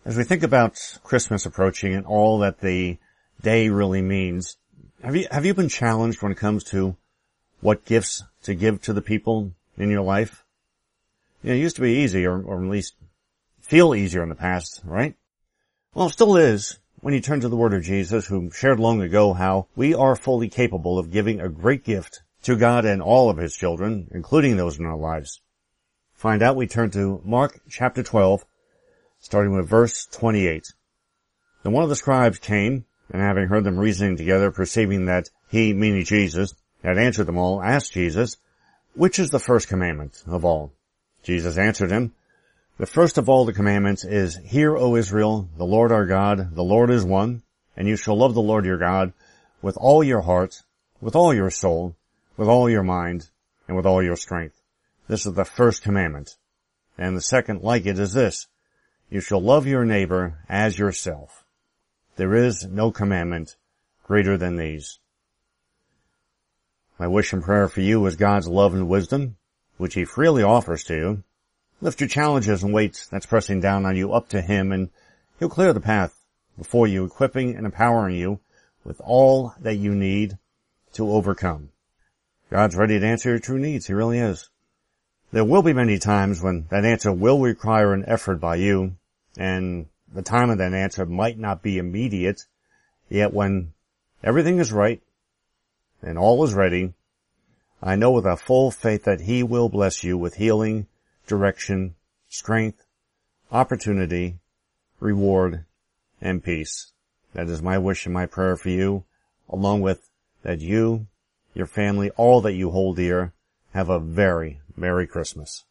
As we think about Christmas approaching and all that the day really means, have you been challenged when it comes to what gifts to give to the people in your life? It used to be easy, or at least feel easier in the past, right? Well, it still is when you turn to the Word of Jesus, who shared long ago how we are fully capable of giving a great gift to God and all of His children, including those in our lives. Find out, we turn to Mark chapter 12, starting with verse 28. Then one of the scribes came, and having heard them reasoning together, perceiving that he, meaning Jesus, had answered them all, asked Jesus, "Which is the first commandment of all?" Jesus answered him, "The first of all the commandments is, Hear, O Israel, the Lord our God, the Lord is one, and you shall love the Lord your God with all your heart, with all your soul, with all your mind, and with all your strength. This is the first commandment. And the second like it is this, you shall love your neighbor as yourself. There is no commandment greater than these." My wish and prayer for you is God's love and wisdom, which He freely offers to you. Lift your challenges and weights that's pressing down on you up to Him, and He'll clear the path before you, equipping and empowering you with all that you need to overcome. God's ready to answer your true needs. He really is. There will be many times when that answer will require an effort by you, and the time of that answer might not be immediate, yet when everything is right and all is ready, I know with a full faith that He will bless you with healing, direction, strength, opportunity, reward, and peace. That is my wish and my prayer for you, along with that you, your family, all that you hold dear, have a very Merry Christmas.